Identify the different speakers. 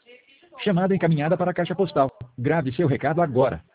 Speaker 1: Chamada encaminhada para a caixa postal. Grave seu recado agora.